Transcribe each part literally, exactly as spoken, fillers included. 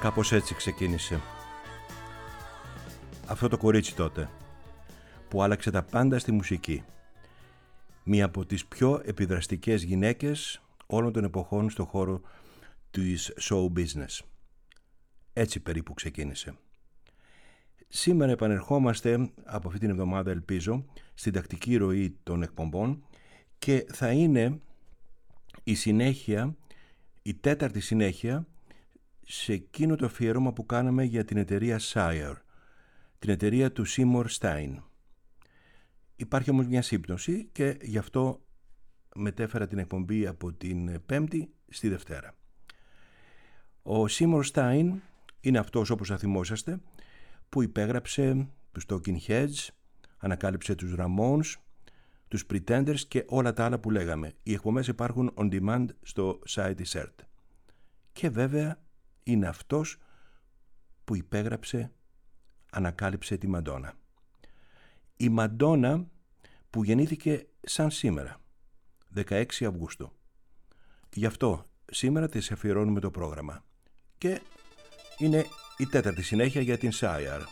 Κάπως έτσι ξεκίνησε αυτό το κορίτσι τότε, που άλλαξε τα πάντα στη μουσική. Μία από τις πιο επιδραστικές γυναίκες όλων των εποχών στον χώρο της show business. Έτσι περίπου ξεκίνησε. Σήμερα επανερχόμαστε από αυτή την εβδομάδα, ελπίζω, στην τακτική ροή των εκπομπών και θα είναι η συνέχεια, η τέταρτη συνέχεια σε εκείνο το αφιέρωμα που κάναμε για την εταιρεία Sire, την εταιρεία του Seymour Stein. Υπάρχει όμως μια σύμπτωση και γι' αυτό μετέφερα την εκπομπή από την Πέμπτη στη Δευτέρα. Ο Seymour Stein είναι αυτός, όπως θα θυμόσαστε, που υπέγραψε τους Talking Heads, ανακάλυψε τους Ramones, τους Pretenders και όλα τα άλλα που λέγαμε. Οι εκπομπές υπάρχουν on demand στο site της ΕΡΤ. Και βέβαια είναι αυτός που υπέγραψε, ανακάλυψε τη Μαντόνα. Η Μαντόνα που γεννήθηκε σαν σήμερα, δεκαέξι Αυγούστου. Γι' αυτό σήμερα της αφιερώνουμε το πρόγραμμα. Και είναι η τέταρτη συνέχεια για την Sire.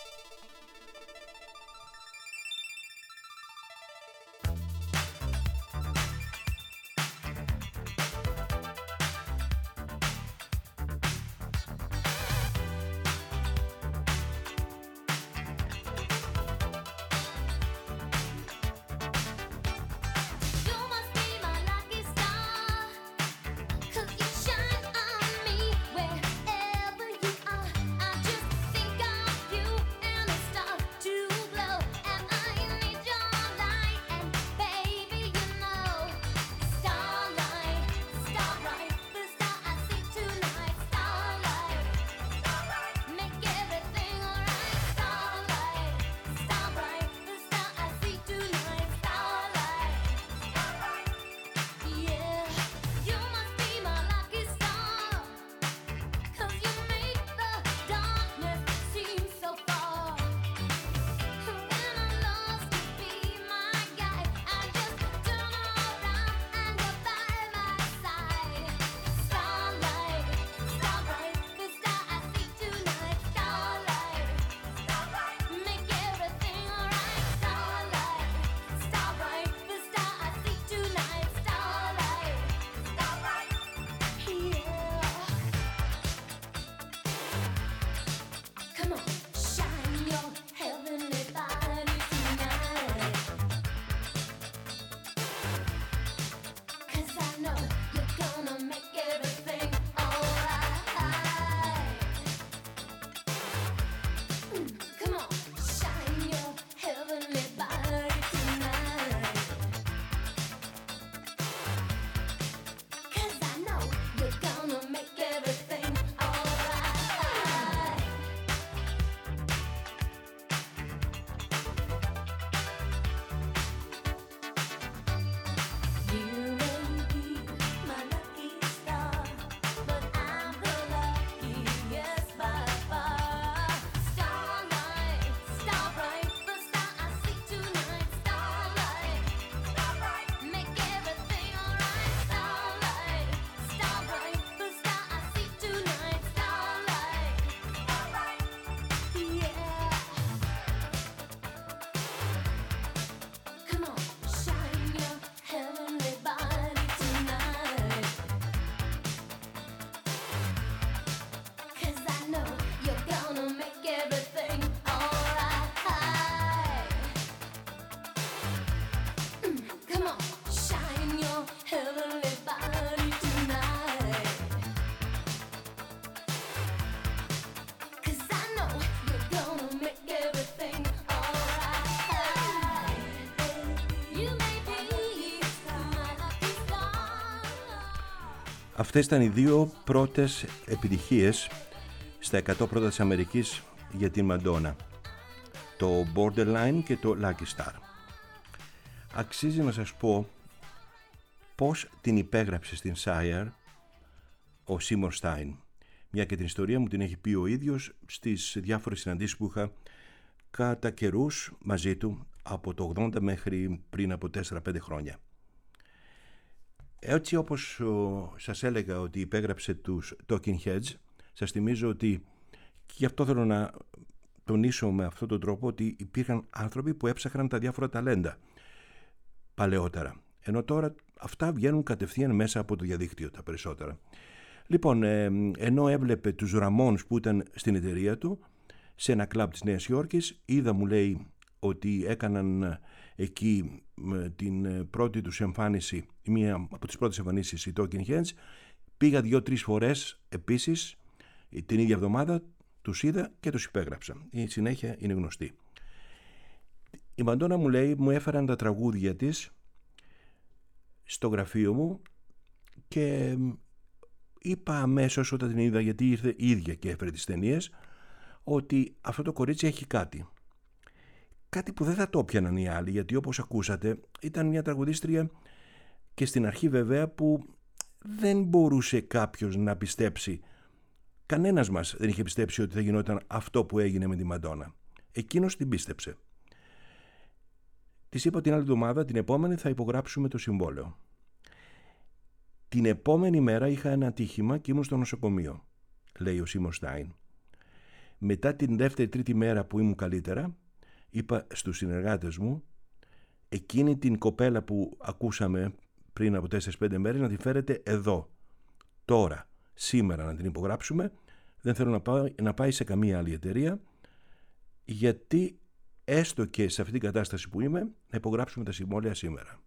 Αυτές ήταν οι δύο πρώτες επιτυχίες στα εκατό πρώτα της Αμερικής για την Μαντόνα. Το Borderline και το Lucky Star. Αξίζει να σας πω πώς την υπέγραψε στην Sire ο Seymour Stein. Μια και την ιστορία μου την έχει πει ο ίδιος στις διάφορες συναντήσεις που είχα κατά καιρούς μαζί του από το ογδόντα μέχρι πριν από τέσσερα πέντε χρόνια. Έτσι όπως ο, σας έλεγα ότι υπέγραψε τους Talking Heads, Σας θυμίζω ότι, και γι' αυτό θέλω να τονίσω με αυτόν τον τρόπο, ότι υπήρχαν άνθρωποι που έψαχναν τα διάφορα ταλέντα παλαιότερα. Ενώ τώρα αυτά βγαίνουν κατευθείαν μέσα από το διαδίκτυο τα περισσότερα. Λοιπόν, ε, ενώ έβλεπε τους Ραμόνς που ήταν στην εταιρεία του, σε ένα κλαμπ της Νέας Υόρκης, είδα, μου λέει, ότι έκαναν εκεί την πρώτη τους εμφάνιση, μία από τις πρώτες εμφανίσεις, οι Talking Heads. Πήγα δύο-τρεις φορές επίσης την ίδια εβδομάδα, τους είδα και τους υπέγραψα. Η συνέχεια είναι γνωστή. Η Μαντόνα, μου λέει, μου έφεραν τα τραγούδια της στο γραφείο μου και είπα αμέσως όταν την είδα, γιατί ήρθε η ίδια και έφερε τις ταινίες, ότι αυτό το κορίτσι έχει κάτι. Κάτι που δεν θα το έπιαναν οι άλλοι, γιατί όπως ακούσατε ήταν μια τραγουδίστρια και στην αρχή βέβαια που δεν μπορούσε κάποιος να πιστέψει. Κανένας μας δεν είχε πιστέψει ότι θα γινόταν αυτό που έγινε με τη Μαντόνα. Εκείνος την πίστεψε. Της είπα την άλλη εβδομάδα, την επόμενη θα υπογράψουμε το συμβόλαιο. Την επόμενη μέρα είχα ένα ατύχημα και ήμουν στο νοσοκομείο, λέει ο Σίμον Στάιν. Μετά την δεύτερη τρίτη μέρα που ήμουν καλύτερα, είπα στους συνεργάτες μου, εκείνη την κοπέλα που ακούσαμε πριν από τέσσερις πέντε μέρες να την φέρετε εδώ, τώρα, σήμερα να την υπογράψουμε. Δεν θέλω να πάει, να πάει σε καμία άλλη εταιρεία, γιατί έστω και σε αυτή την κατάσταση που είμαι, να υπογράψουμε τα συμβόλαια σήμερα.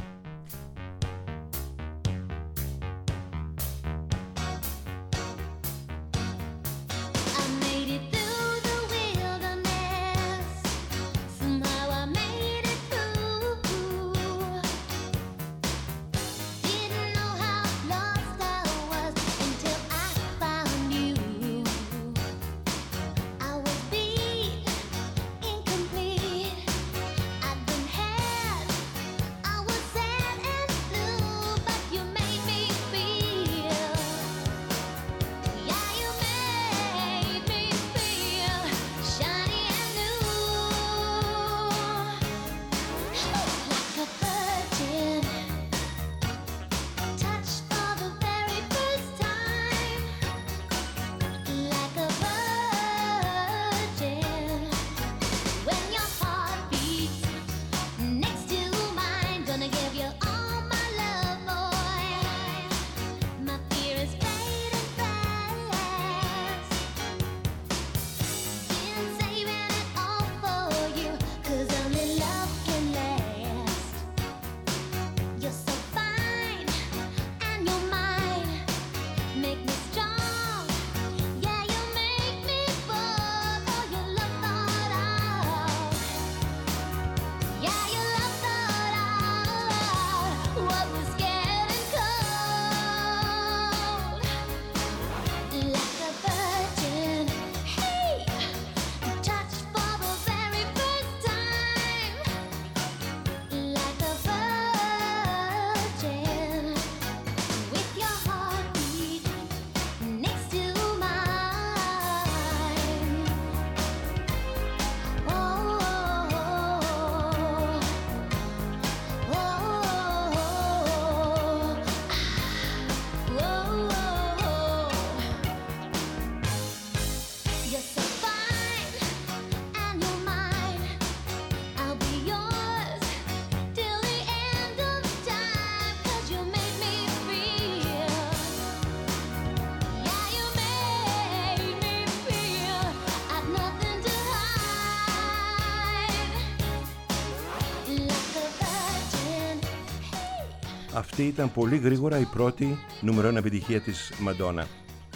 Αυτή ήταν πολύ γρήγορα η πρώτη νούμερο ένα επιτυχία της Μαντόνα.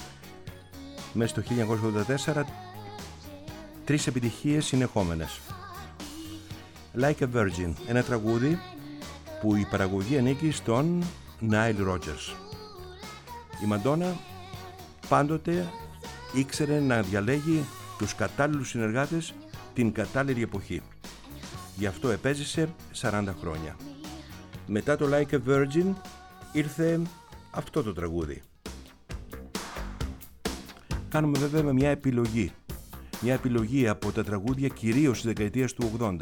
Μέσα στο χίλια εννιακόσια ογδόντα τέσσερα, τρεις επιτυχίες συνεχόμενες. Like a Virgin, ένα τραγούδι που η παραγωγή ανήκει στον Nile Rodgers. Η Μαντόνα πάντοτε ήξερε να διαλέγει τους κατάλληλους συνεργάτες την κατάλληλη εποχή. Γι' αυτό επέζησε σαράντα χρόνια. Μετά το Like a Virgin ήρθε αυτό το τραγούδι. Κάνουμε βέβαια με μια επιλογή. Μια επιλογή από τα τραγούδια κυρίως της δεκαετίας του ογδόντα.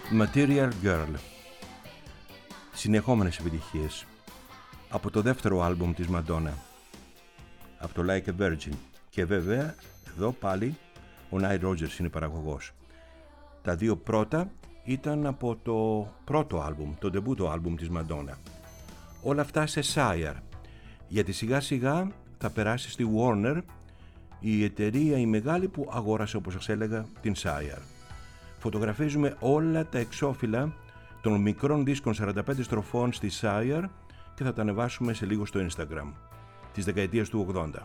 Material Girl. Συνεχόμενες επιτυχίες από το δεύτερο άλμπουμ της Madonna, από το Like a Virgin, και βέβαια εδώ πάλι ο Nile Rodgers είναι παραγωγός. Τα δύο πρώτα ήταν από το πρώτο άλμπουμ, το ντεμπούτο άλμπουμ της Madonna. Όλα αυτά σε Sire, γιατί σιγά σιγά θα περάσει στη Warner, η εταιρεία η μεγάλη που αγόρασε, όπως σας έλεγα, την Sire. Φωτογραφίζουμε όλα τα εξώφυλλα των μικρών δίσκων σαράντα πέντε στροφών στη Sire και θα τα ανεβάσουμε σε λίγο στο Instagram της δεκαετίας του ογδόντα.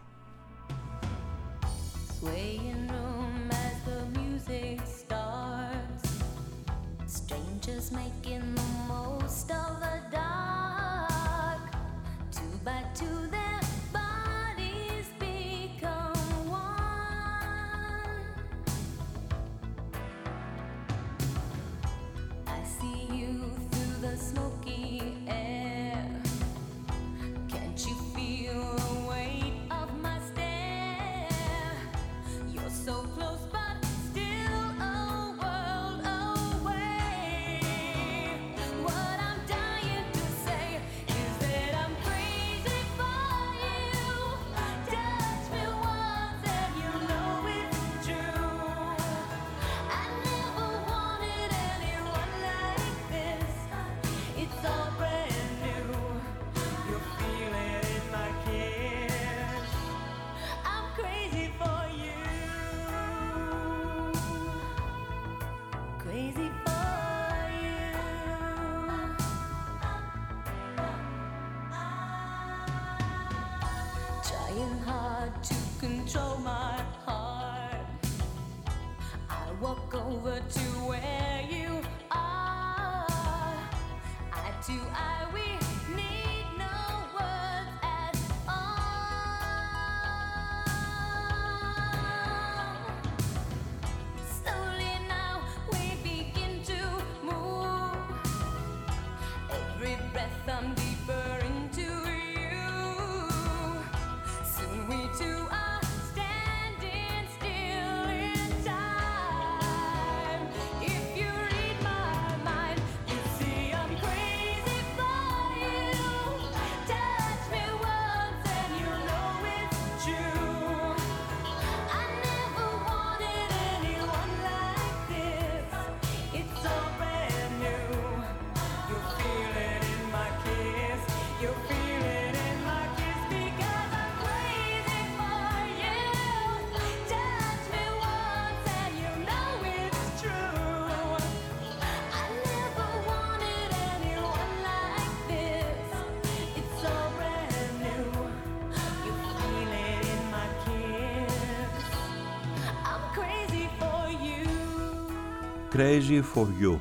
Crazy for You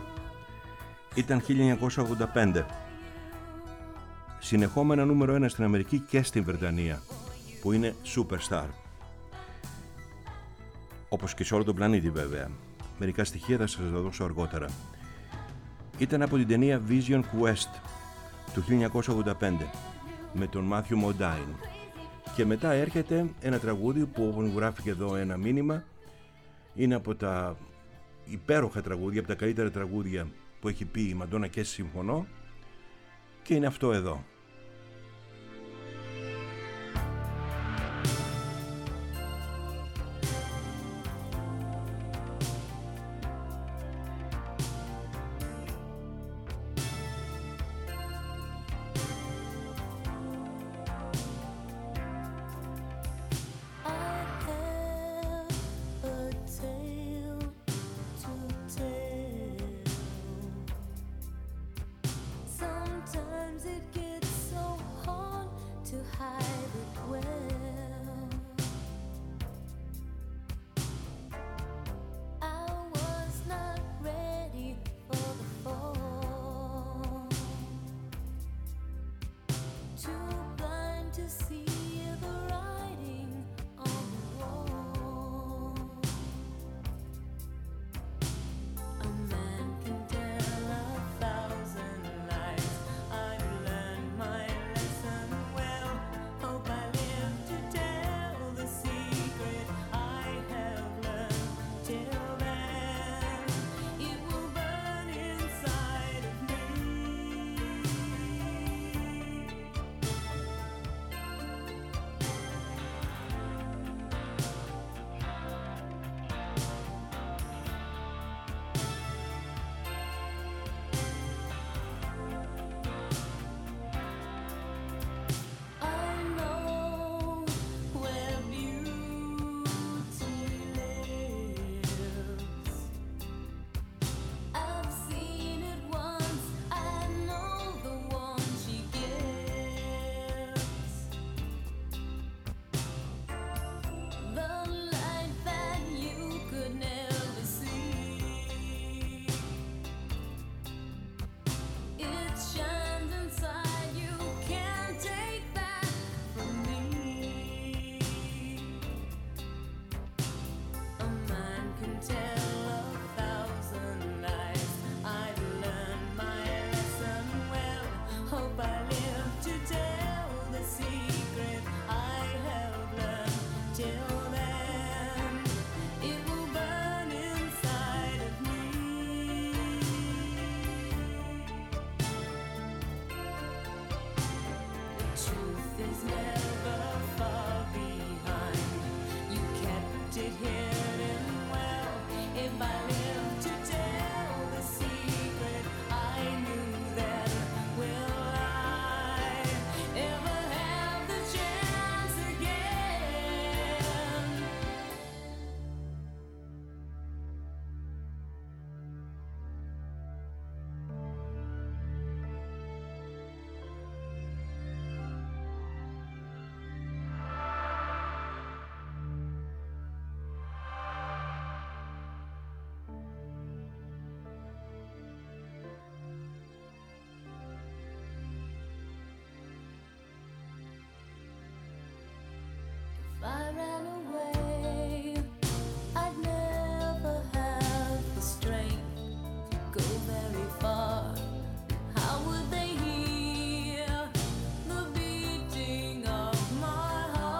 ήταν χίλια εννιακόσια ογδόντα πέντε, συνεχόμενα νούμερο ένα στην Αμερική και στην Βρετανία, που είναι superstar, όπως και σε όλο τον πλανήτη βέβαια. Μερικά στοιχεία θα σας τα δώσω αργότερα. Ήταν από την ταινία Vision Quest του χίλια εννιακόσια ογδόντα πέντε με τον Matthew Modine, και μετά έρχεται ένα τραγούδι που, όπως γράφει και εδώ ένα μήνυμα, είναι από τα υπέροχα τραγούδια, από τα καλύτερα τραγούδια που έχει πει η Μαντόνα, και συμφωνώ, και είναι αυτό εδώ. Sometimes it gets I ran away, I'd never have the strength to go very far. How would they hear the beating of my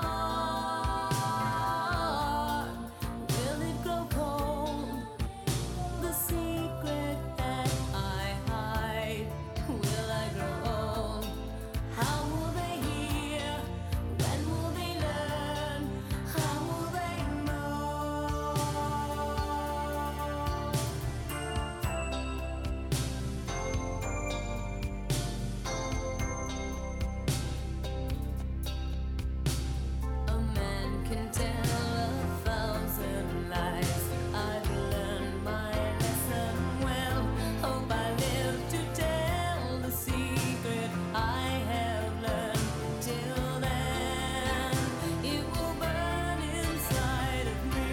heart? Will it grow cold, the secret that I hide? Will I grow old? How will they hear? When will they learn? How will they know? A man can tell a thousand lies. I've learned my lesson well. Hope I live to tell the secret I have learned. Till then, it will burn inside of me.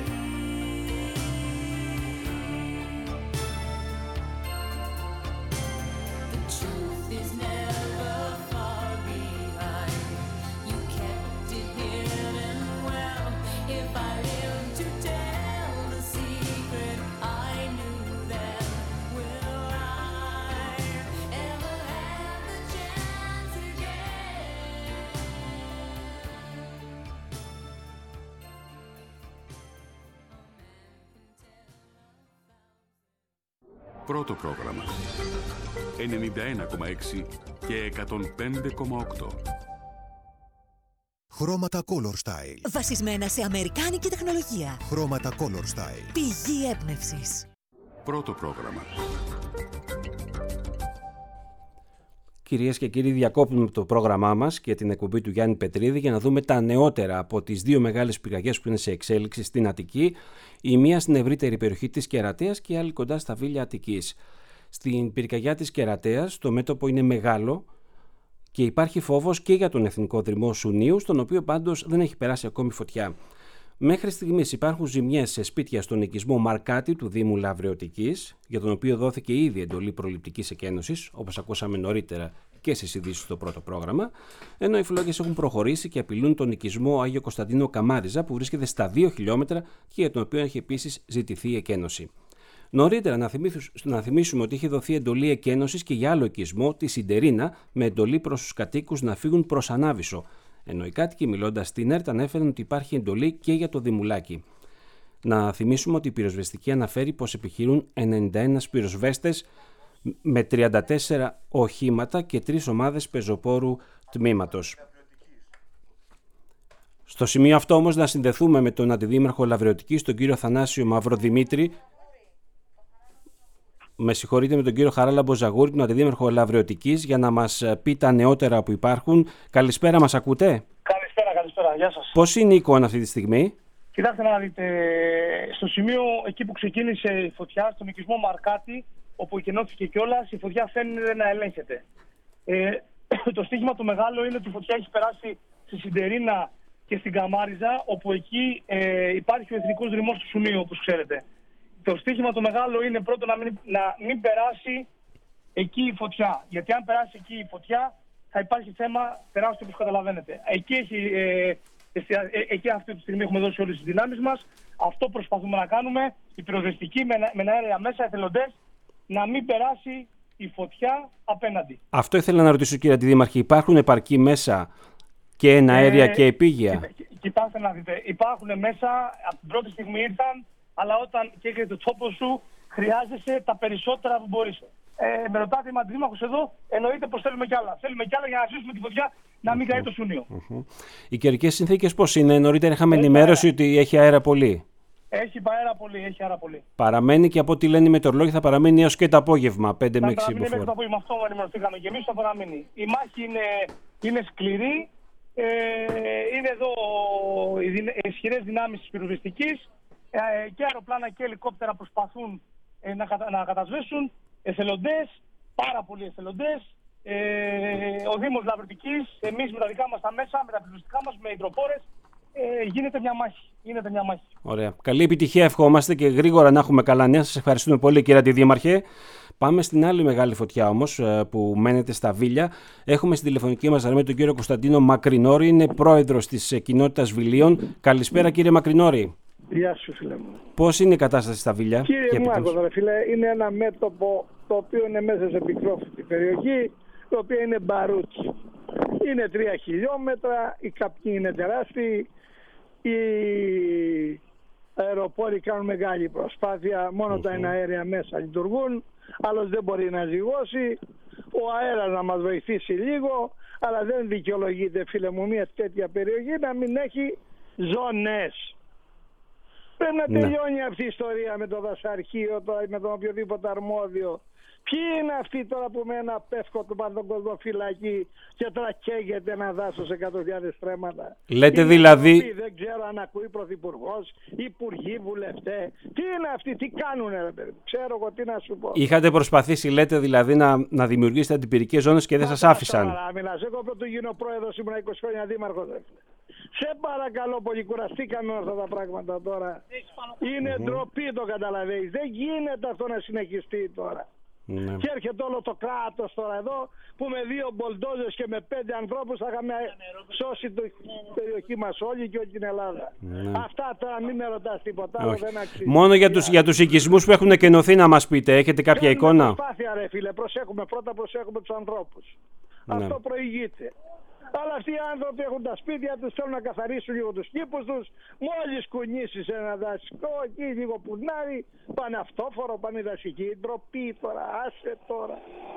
The truth is never far behind. You kept it hidden well. If I live to tell the secret I knew then, will I ever have the chance again? Πρώτο πρόγραμμα ενενήντα ένα κόμμα έξι και εκατόν πέντε κόμμα οκτώ. Χρώματα Color Style. Βασισμένα σε αμερικάνικη τεχνολογία. Χρώματα Color Style. Πηγή έμπνευσης. Πρώτο πρόγραμμα. Κυρίες και κύριοι, διακόπτουμε το πρόγραμμά μας και την εκπομπή του Γιάννη Πετρίδη για να δούμε τα νεότερα από τις δύο μεγάλες πυρκαγιές που είναι σε εξέλιξη στην Αττική, η μία στην ευρύτερη περιοχή της Κερατέας και η άλλη κοντά στα Βίλια Αττικής. Στην πυρκαγιά της Κερατέας το μέτωπο είναι μεγάλο και υπάρχει φόβος και για τον Εθνικό Δρυμό Σουνίου, στον οποίο πάντως δεν έχει περάσει ακόμη φωτιά. Μέχρι στιγμής υπάρχουν ζημιές σε σπίτια στον οικισμό Μαρκάτη του Δήμου Λαβρεωτικής, για τον οποίο δόθηκε ήδη εντολή προληπτικής εκένωσης, όπως ακούσαμε νωρίτερα και στις ειδήσεις στο πρώτο πρόγραμμα, ενώ οι φλόγες έχουν προχωρήσει και απειλούν τον οικισμό Άγιο Κωνσταντίνο Καμάριζα, που βρίσκεται στα δύο χιλιόμετρα και για τον οποίο έχει επίσης ζητηθεί η εκένωση. Νωρίτερα, να, να θυμίσουμε ότι είχε δοθεί εντολή εκένωσης και για άλλο οικισμό, τη Συντερίνα, με εντολή προς τους κατοίκους να φύγουν προς Ανάβησο. Ενώ οι κάτοικοι, μιλώντας στην ΕΡΤ, ανέφεραν ότι υπάρχει εντολή και για το Δημουλάκι. Να θυμίσουμε ότι η πυροσβεστική αναφέρει πως επιχειρούν ενενήντα ένα πυροσβέστες με τριάντα τέσσερα οχήματα και τρεις ομάδες πεζοπόρου τμήματος. Στο σημείο αυτό όμως να συνδεθούμε με τον Αντιδήμαρχο Λαβρεωτικής, τον κύριο Θανάσιο Μαυροδημήτρη. Με συγχωρείτε, με τον κύριο Χαράλαμπο Ζαγούρη, τον Αντιδήμαρχο Λαβρεωτικής, για να μας πει τα νεότερα που υπάρχουν. Καλησπέρα, μας ακούτε? Καλησπέρα, καλησπέρα, γεια σας. Πώς είναι η εικόνα αυτή τη στιγμή? Κοιτάξτε να δείτε, στο σημείο εκεί που ξεκίνησε η φωτιά, στον οικισμό Μαρκάτη, όπου εκενώθηκε κιόλας, η φωτιά φαίνεται να ελέγχεται. Ε, το στίχημα το μεγάλο είναι ότι η φωτιά έχει περάσει στη Συντερίνα και στην Καμάριζα, όπου εκεί ε, υπάρχει ο Εθνικός Δρυμός του Σουνίου, όπως ξέρετε. Το στίχημα το μεγάλο είναι πρώτον να μην, να μην περάσει εκεί η φωτιά. Γιατί αν περάσει εκεί η φωτιά θα υπάρχει θέμα τεράστιο, όπως καταλαβαίνετε. Εκεί, έχει, ε, ε, εκεί αυτή τη στιγμή έχουμε δώσει όλες τις δυνάμεις μας. Αυτό προσπαθούμε να κάνουμε. Οι πυροσβεστικοί με, με αέρια μέσα, εθελοντές, να μην περάσει η φωτιά απέναντι. Αυτό ήθελα να ρωτήσω, κύριε Αντιδήμαρχε. Υπάρχουν επαρκή μέσα και εναέρια ε, και επίγεια? Κοιτά, κοιτάξτε να δείτε. Υπάρχουν μέσα, από την πρώτη στιγμή ήρθαν. Αλλά όταν καίγεται το τόπο σου, χρειάζεσαι τα περισσότερα που μπορείς. Ε, με ρωτάτε, είμαι αντιδήμαρχος εδώ, εννοείται πως θέλουμε κι άλλα. Θέλουμε κι άλλα για να ζήσουμε τη φωτιά να μην καεί το Σουνίο. Mm-hmm. Οι καιρικές συνθήκες πώς είναι? Νωρίτερα είχαμε ενημέρωση ότι έχει αέρα πολύ. Έχει αέρα πολύ, έχει αέρα πολύ. Παραμένει και από ό,τι λένε οι μετεωρολόγοι θα παραμένει έως και το απόγευμα, πέντε με Θα έξι παραμείνει μέχρι το μποφόρ. απόγευμα, αυτό που ενημερωθήκαμε και εμείς, θα παραμείνει. Η μάχη είναι, είναι σκληρή. Ε, είναι εδώ οι δυνα- ισχυρές δυνάμεις της πυροσβεστικής. Ε, και αεροπλάνα και ελικόπτερα προσπαθούν ε, να, κατα, να κατασβέσουν. Εθελοντές, πάρα πολλοί εθελοντές. Ε, ο Δήμος Λαβρωτικής, εμείς με τα δικά μας τα μέσα, με τα πυροσβεστικά μας, με υδροφόρες, ε, γίνεται μια μάχη. Γίνεται μια μάχη. Ωραία. Καλή επιτυχία ευχόμαστε και γρήγορα να έχουμε καλά νέα. Σας ευχαριστούμε πολύ κύριε Αντιδήμαρχε. Πάμε στην άλλη μεγάλη φωτιά όμως ε, που μένεται στα Βίλια. Έχουμε στην τηλεφωνική μας γραμμή τον κύριο Κωνσταντίνο Μακρινόρη, είναι πρόεδρος της ε, κοινότητας Βιλίων. Καλησπέρα κύριε Μακρινόρη. Γεια σου φίλε μου. Πώς είναι η κατάσταση στα Βίλια? Κύριε και Μάκο, επιτέλους? ρε φίλε, είναι ένα μέτωπο το οποίο είναι μέσα σε πικρόφυτη περιοχή, το οποίο είναι μπαρούτσι. Είναι τρία χιλιόμετρα, οι καπνοί είναι τεράστιοι, οι αεροπόροι κάνουν μεγάλη προσπάθεια, μόνο τα εναέρια μέσα λειτουργούν, άλλος δεν μπορεί να ζυγώσει, ο αέρας να μας βοηθήσει λίγο, αλλά δεν δικαιολογείται φίλε μου μια τέτοια περιοχή να μην έχει ζώνες. Πρέπει να Ναι. τελειώνει αυτή η ιστορία με το δασαρχείο, το, με τον οποιοδήποτε αρμόδιο. Ποιοι είναι αυτοί τώρα που με ένα πεύκο του πάνε τον κόσμο φυλακή και τώρα καίγεται ένα δάσος εκατό χιλιάδες στρέμματα. Λέτε Είναι δηλαδή- αυτοί, δεν ξέρω αν ακούει πρωθυπουργός, υπουργοί, βουλευτές. Τι είναι αυτοί, τι κάνουνε ρε παιδί. Ξέρω εγώ τι να σου πω. Είχατε προσπαθήσει, λέτε δηλαδή, να, να δημιουργήσετε αντιπυρικές ζώνες και δεν σας άφησαν. Τώρα μιλάς, εγώ πρώτο γίνω πρόεδρος, ήμουν είκοσι χρόνια δήμαρχος. ρε φίλε. Σε παρακαλώ πολύ, κουραστήκαμε αυτά τα πράγματα τώρα. Είναι ντροπή, το καταλαβαίνεις. Δεν γίνεται αυτό να συνεχιστεί τώρα. Ναι. Και έρχεται όλο το κράτος τώρα εδώ που με δύο μπολντόζες και με πέντε ανθρώπους θα είχαμε σώσει την περιοχή μας όλη και όλη την Ελλάδα. Αυτά τώρα μην με ρωτάς τίποτα άλλο, Όχι. δεν αξίζει. Μόνο για τους, για τους οικισμούς που έχουν εκενωθεί να μας πείτε, έχετε κάποια Κάνουμε εικόνα? προσπάθεια ρε φίλε, προσέχουμε πρώτα, προσέχουμε τους ανθρώπους. Ναι. Αυτό προηγείται. Αλλά αυτοί οι άνθρωποι έχουν τα σπίτια τους, θέλουν να καθαρίσουν λίγο τους κήπους τους. Μόλις κουνήσεις ένα δασικό, εκεί λίγο πουνάρι, πάνε αυτόφορο, πάνε δασική. Ντροπή τώρα, άσε τώρα.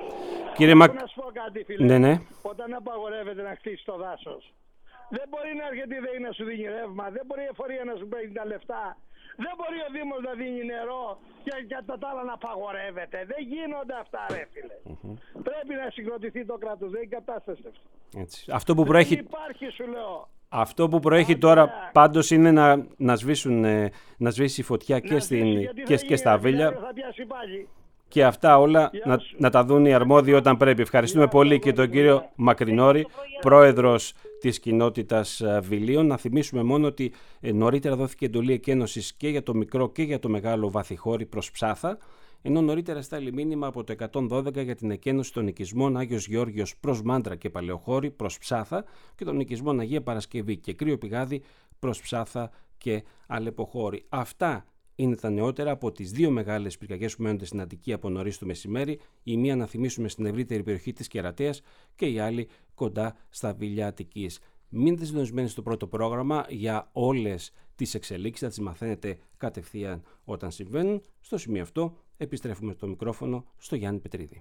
Κύριε Μακ... Να σου πω κάτι φίλε, Ναι, ναι. όταν απαγορεύεται να χτίσει το δάσος, δεν μπορεί να έρχεται η ΔΕΗ να σου δίνει ρεύμα, δεν μπορεί η εφορία να σου παίρνει τα λεφτά, δεν μπορεί ο Δήμος να δίνει νερό και κατά τα άλλα να απαγορεύεται. Δεν γίνονται αυτά ρε φίλε. Πρέπει να συγκροτηθεί το κράτος, δεν είναι κατάσταση αυτή. Έτσι. Αυτό που προέχει... Δεν υπάρχει σου λέω. Αυτό που προέχει τώρα πάντως είναι να, να, σβήσουν, ε, να σβήσει η φωτιά και, Να στην, σβήσει, γιατί και, θα και στα γίνει, Βίλια θα πιάσει πάλι. και αυτά όλα να, σου. να τα δουν οι αρμόδιοι όταν πρέπει. Ευχαριστούμε πολύ και τον κύριο Μακρινόρη, πρόεδρος της κοινότητας ε, Βιλίων. Να θυμίσουμε μόνο ότι ε, νωρίτερα δόθηκε εντολή εκένωσης και για το μικρό και για το μεγάλο Βαθιχώρι προς Ψάθα, ενώ νωρίτερα στάλει μήνυμα από το εκατόν δώδεκα για την εκένωση των οικισμών Άγιος Γεώργιος προς Μάντρα και Παλαιοχώρι προς Ψάθα και των οικισμών Αγία Παρασκευή και Κρύο Πηγάδι προς Ψάθα και Αλεποχώρι. Αυτά είναι τα νεότερα από τις δύο μεγάλες πυρκαγιές που μένονται στην Αττική από νωρίς το μεσημέρι, η μία να θυμίσουμε στην ευρύτερη περιοχή της Κερατέας και η άλλη κοντά στα Βίλια Αττικής. Μείνετε συντονισμένοι στο πρώτο πρόγραμμα για όλες τις εξελίξεις, θα τις μαθαίνετε κατευθείαν όταν συμβαίνουν. Στο σημείο αυτό επιστρέφουμε το μικρόφωνο στο Γιάννη Πετρίδη.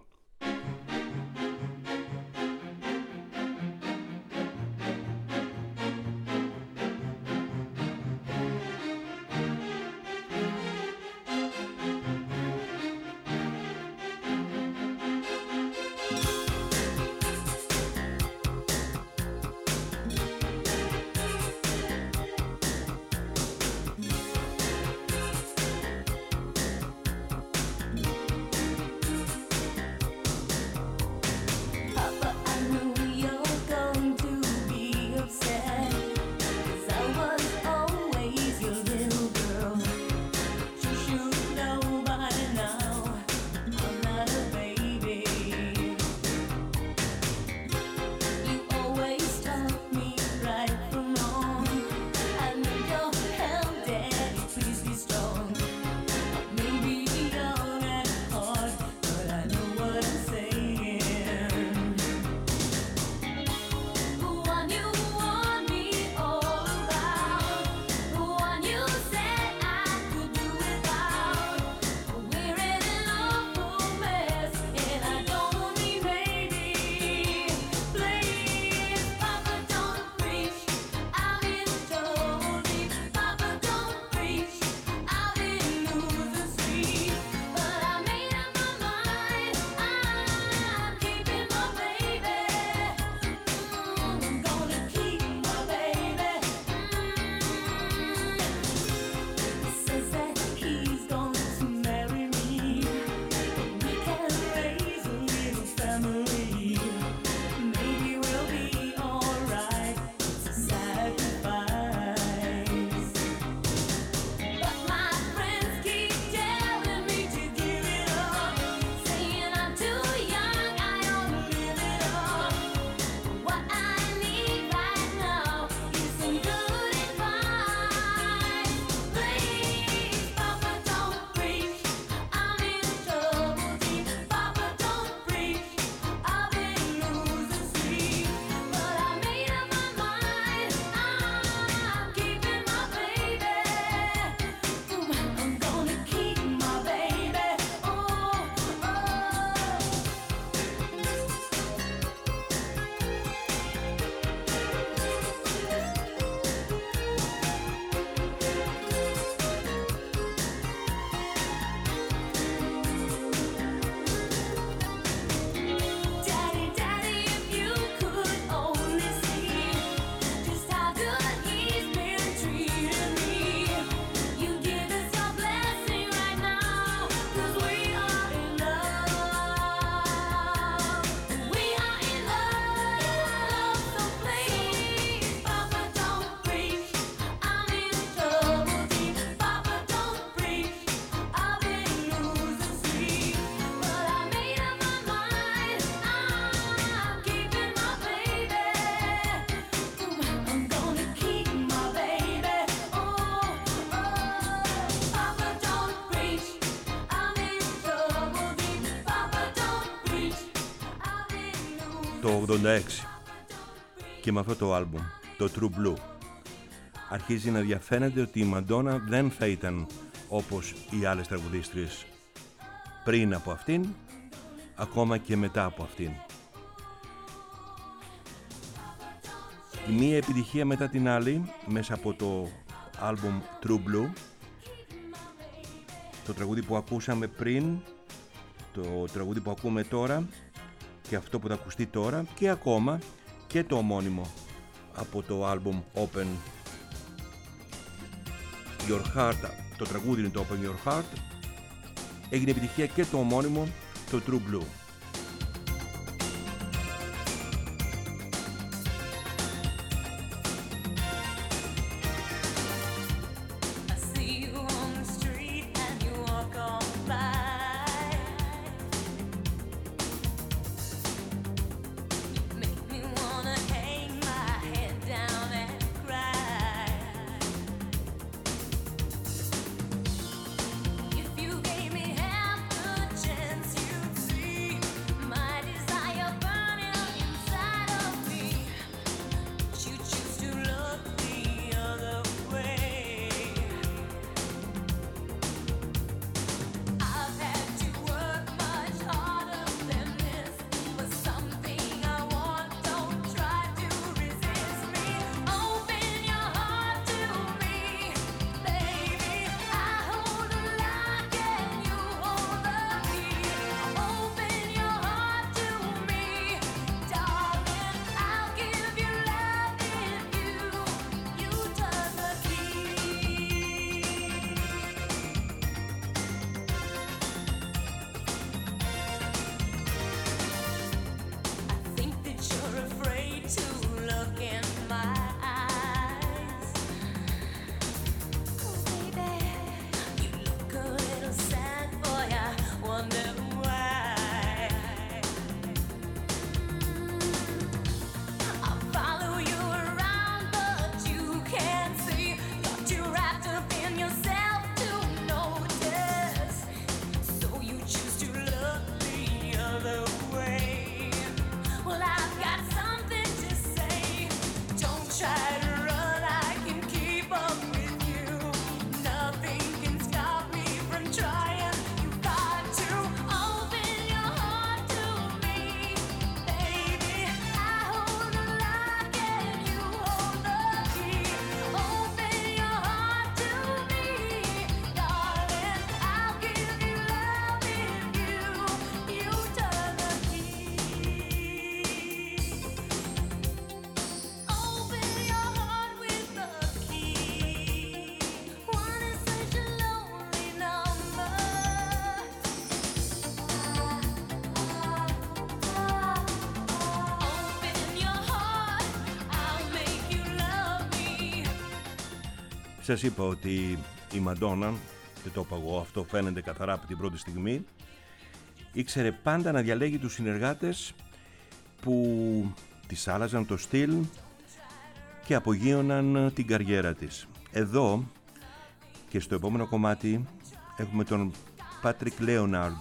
το ογδόντα έξι και με αυτό το άλμπουμ, το True Blue, αρχίζει να διαφαίνεται ότι η Μαντόνα δεν θα ήταν όπως οι άλλες τραγουδίστριες πριν από αυτήν, ακόμα και μετά από αυτήν. Η μία επιτυχία μετά την άλλη μέσα από το άλμπουμ True Blue, το τραγούδι που ακούσαμε πριν, το τραγούδι που ακούμε τώρα και αυτό που θα ακουστεί τώρα, και ακόμα και το ομώνυμο από το άλμπουμ Open Your Heart, το τραγούδι είναι το Open Your Heart, έγινε επιτυχία και το ομώνυμο, το True Blue. Σας είπα ότι η Μαντόνα, και το είπα εγώ, αυτό φαίνεται καθαρά από την πρώτη στιγμή, ήξερε πάντα να διαλέγει τους συνεργάτες που της άλλαζαν το στυλ και απογείωναν την καριέρα της. Εδώ και στο επόμενο κομμάτι έχουμε τον Patrick Leonard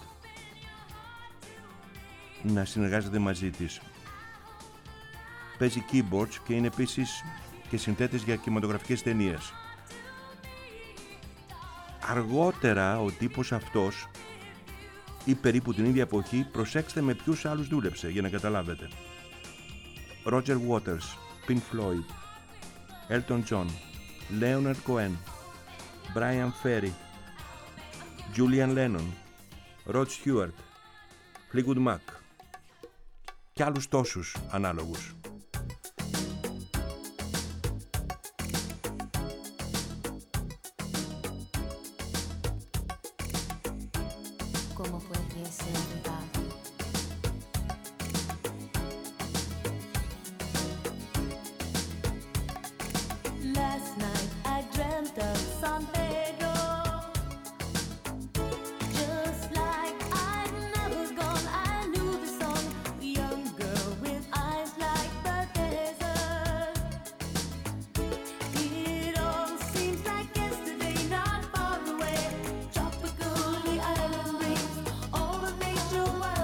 να συνεργάζεται μαζί της. Παίζει keyboards και είναι επίσης και συνθέτης για κινηματογραφικές ταινίες. Αργότερα ο τύπος αυτός, ή περίπου την ίδια εποχή, προσέξτε με ποιους άλλους δούλεψε για να καταλάβετε. Roger Waters, Pink Floyd, Elton John, Leonard Cohen, Brian Ferry, Julian Lennon, Rod Stewart, Fleetwood Mac και άλλους τόσους ανάλογους. All the nature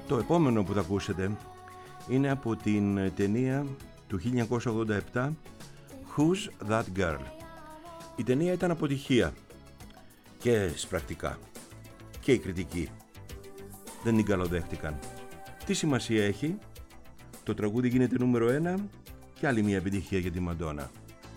Το επόμενο που θα ακούσετε είναι από την ταινία του χίλια εννιακόσια ογδόντα επτά Who's That Girl. Η ταινία ήταν αποτυχία και σπρακτικά και οι κριτικοί δεν την καλοδέχτηκαν. Τι σημασία έχει? Το τραγούδι γίνεται νούμερο ένα και άλλη μια επιτυχία για τη Μαντόνα.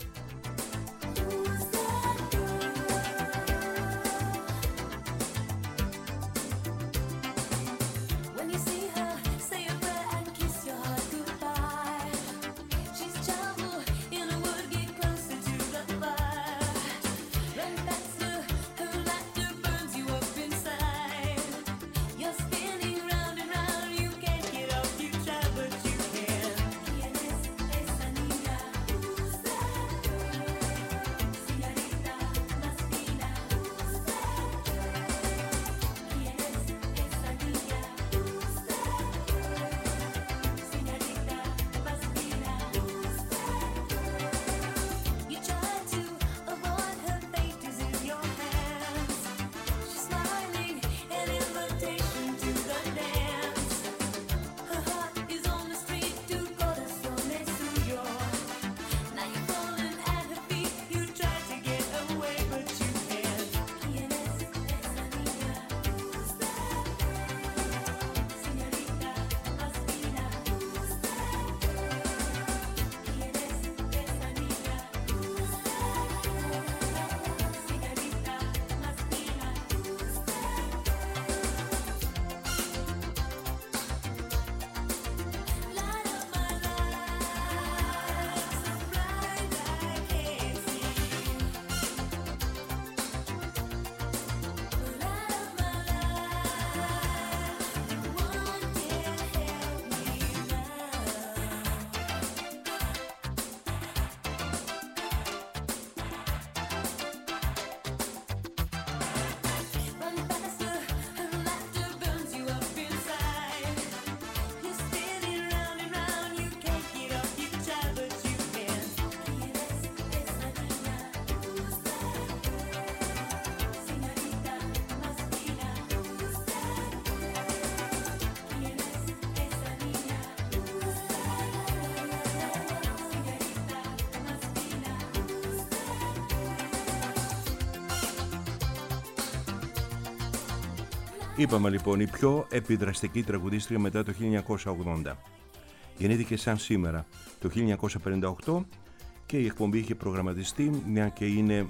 Είπαμε λοιπόν η πιο επιδραστική τραγουδίστρια μετά το χίλια εννιακόσια ογδόντα. Γεννήθηκε σαν σήμερα το χίλια εννιακόσια πενήντα οκτώ και η εκπομπή είχε προγραμματιστεί, μια και είναι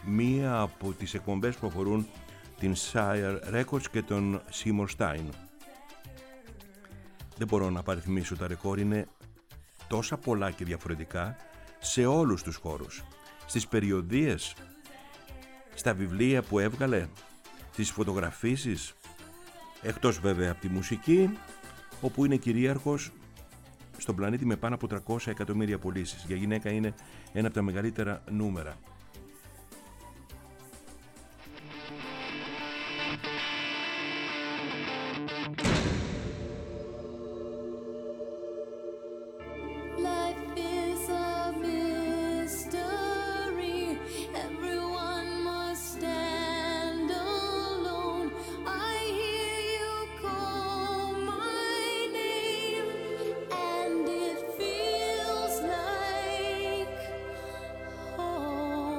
μία από τις εκπομπές που αφορούν την Sire Records και τον Seymour Stein. Δεν μπορώ να παριθμίσω τα ρεκόρ, είναι τόσα πολλά και διαφορετικά σε όλους τους χώρους. Στις περιοδίες, στα βιβλία που έβγαλε, στις φωτογραφίσεις, εκτός βέβαια από τη μουσική, όπου είναι κυρίαρχος στον πλανήτη με πάνω από τριακόσια εκατομμύρια πωλήσεις. Για γυναίκα είναι ένα από τα μεγαλύτερα νούμερα. Oh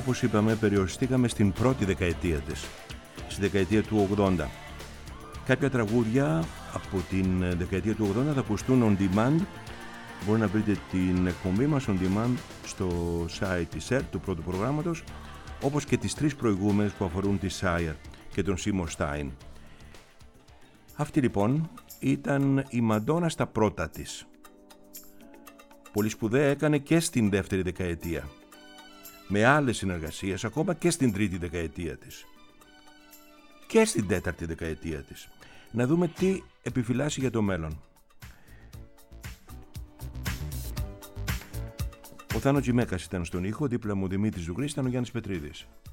όπως είπαμε, περιοριστήκαμε στην πρώτη δεκαετία της, στη δεκαετία του ογδόντα. Κάποια τραγούδια από την δεκαετία του ογδόντα θα ακουστούν on demand. Μπορεί να βρείτε την εκπομπή μας on demand στο site της ΕΡΤ του πρώτου προγράμματος, όπως και τις τρεις προηγούμενες που αφορούν τη Sire και τον Seymour Stein. Αυτή λοιπόν ήταν η Μαντόνα στα πρώτα της. Πολύ σπουδαία έκανε και στην δεύτερη δεκαετία, με άλλες συνεργασίες, ακόμα και στην τρίτη δεκαετία της και στην τέταρτη δεκαετία της. Να δούμε τι επιφυλάσσει για το μέλλον. Ο Θάνο Τζιμέκας ήταν στον ήχο, δίπλα μου ο Δημήτρης Ζουγρής, ήταν ο Γιάννης Πετρίδης.